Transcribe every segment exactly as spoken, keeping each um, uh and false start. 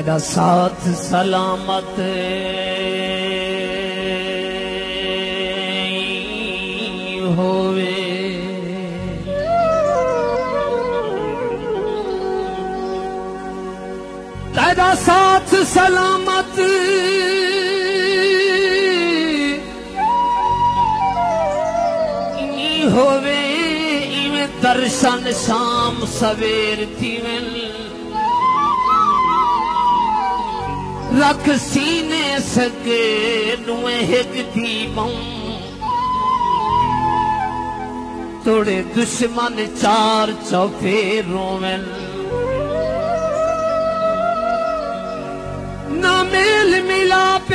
तेरा साथ सलामत होवे। तेरा साथ सलामत होवे। इवें दर्शन शाम सवेर थीवें रख सीने सके नुए हिक दी बऊं। तोड़े दुश्मन चार चौफेरों में ना मेल मिलाप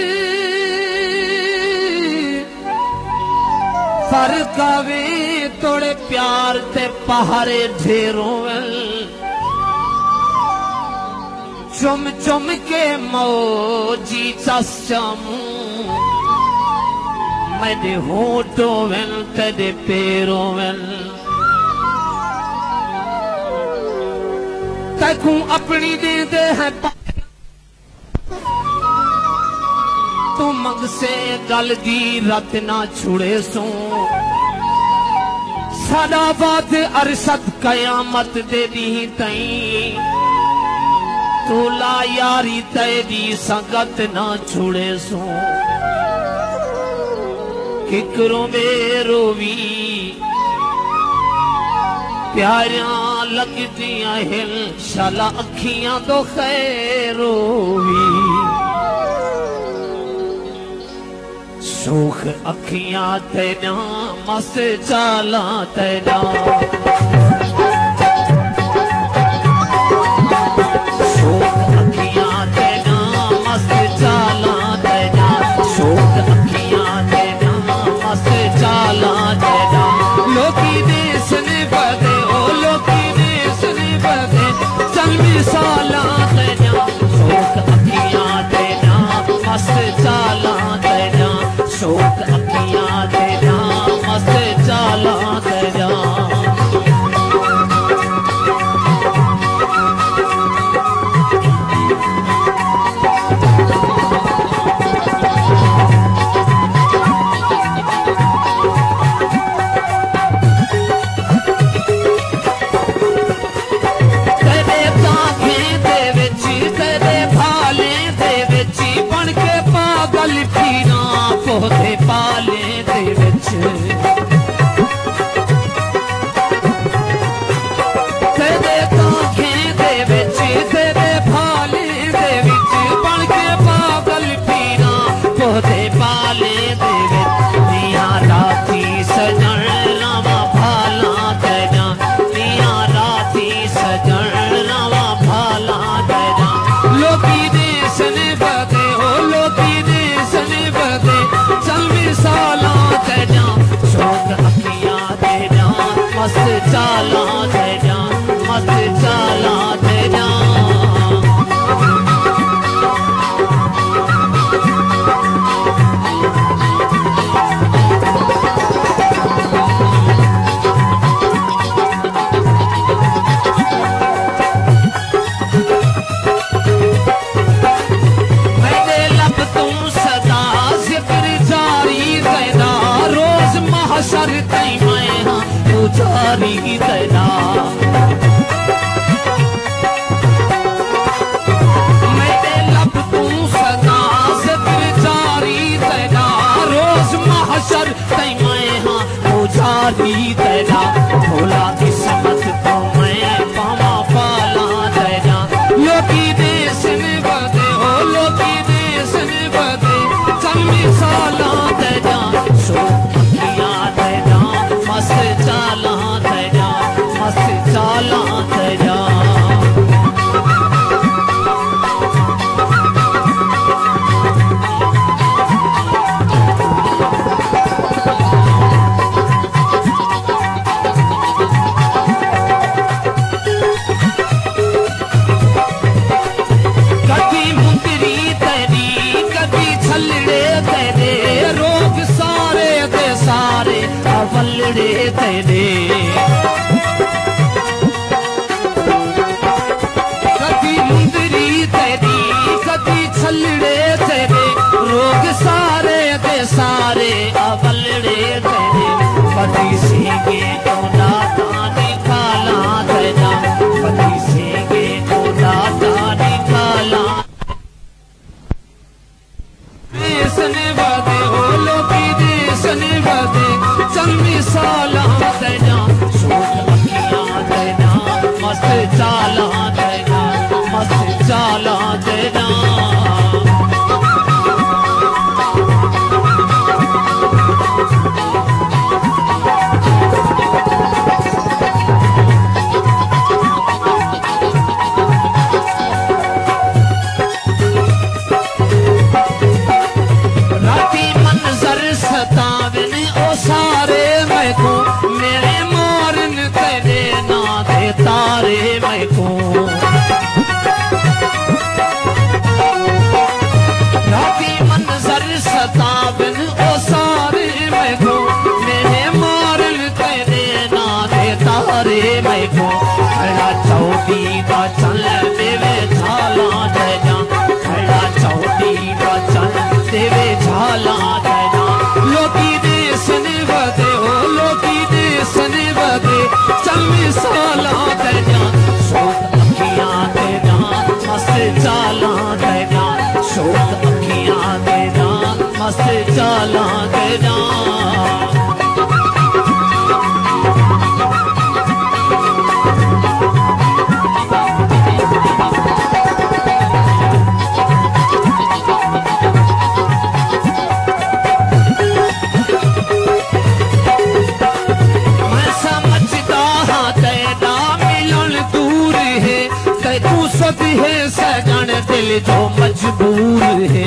फर्क आवे। तोड़े प्यार ते पहाड़े ढेरों चुम चुम के मौजी चमू। मेरे होठों में तेरे पैरों में तकू अपनी दे दे है। तू मंग से गल दी रत ना छुड़े सो। साडा बात अरसद कयामत दे दी तई। तू ला यारी तेरी संगत ना छुड़े सो। किकरों में रोवी प्यारियां लगदियां हिल शाला अखियां तो खैर रोवी। सुख अखियां तेना मस्त चाला तेना। चाला देना राती मंजर सतावन ओ सारे मैं को मेरे मारन तेरे ना दे तारे मैं को राती मंजर सतावन ओ सारे मैं को मेरे मारन तेरे ना दे तारे मैं को खड़ा चौथी का चल देवे झाला देना खड़ा चौथी का चल देवे झाला देना लोकी देश ने बदे हो लोकी देश ने बदे चल मिसाला देना शोक अखियां देना मस्त चाला देना शोक अखियां देना मस्त चाला देना है सजन दिल जो मजबूर है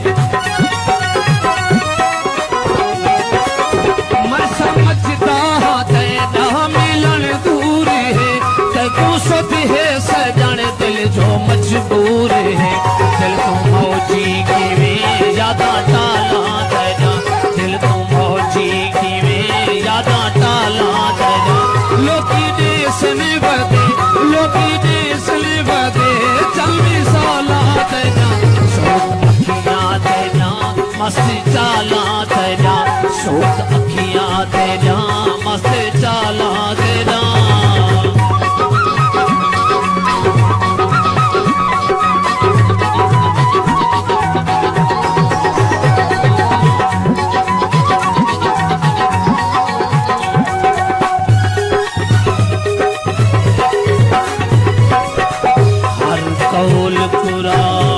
मैं समझता तेरा मिलन दूर है तू सद है सजन दिल जो मजबूर है दिल तो मौजी की में ज्यादा टाला तेरा दिल तो मौजी की में ज्यादा टाला तेरा लोकी देश में बदे लोकी देश में बदे चल मिसाला तेरा शोक अखियां तेरा मस्त चाला तेरा शोक अखियां तेरा मस्त चाला तेरा कौल कुरान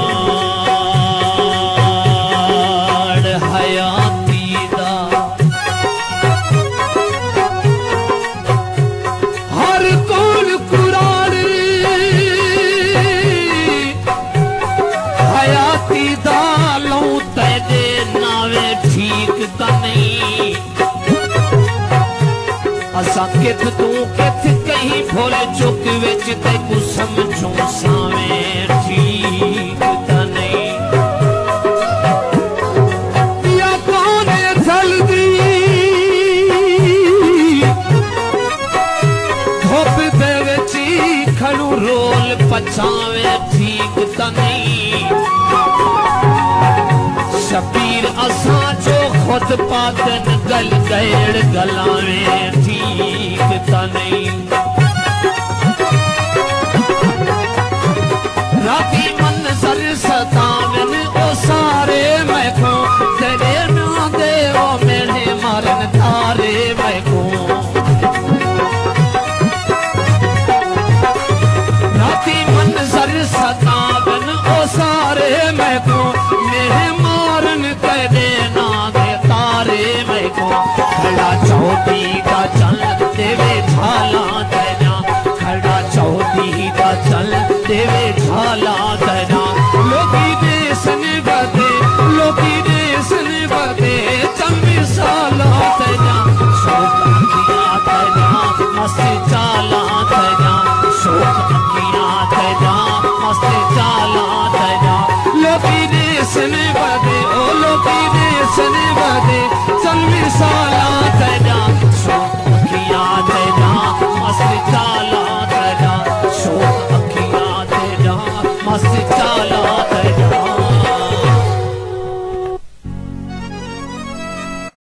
हयाती दा हर कौल कुरान हयाती दा लौ तेरे नावे ठीक ता नहीं असा कित तू कित कहीं भूल चुक विच ते को समझो सावे ठीक ता नहीं या कौन जल्दी धोप दे विच खड़ू रोल पछावे ठीक ता नहीं शबीर असा जो खुद पादन गल गैड़ गलावे ठीक ता नहीं राती मंजर सतावन ओ सारे मैं को तेरे ना दे ओ मेरे मारन तारे मैं को राती मंजर सतावन ओ सारे मैं को मेरे मारन तेरे ना दे तारे मैं को खड़ा चौथी का